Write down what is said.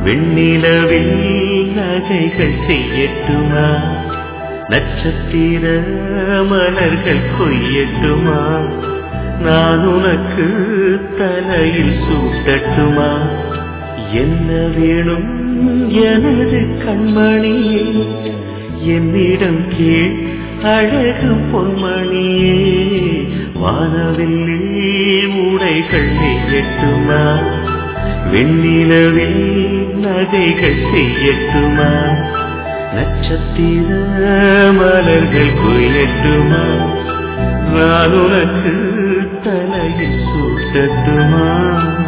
வெண்ணிலவில் நகைகள் செய்யட்டுமா, நட்சத்திர மலர்கள் கொய்யட்டுமா, நான் உனக்கு தலையில் சூட்டட்டுமா, என்ன வேணும் எனது கண்மணியே, என்னிடம் கேள் அழகு பொன்மணியே, வானவில்லில் உடைகள் நெய்யட்டுமா, வெண்ணிலவில் நகைகள் செய்யட்டுமா, நட்சத்திர மலர்கள் கொய்யட்டுமா, நான் உனக்கு தலையில் சூட்டட்டுமா.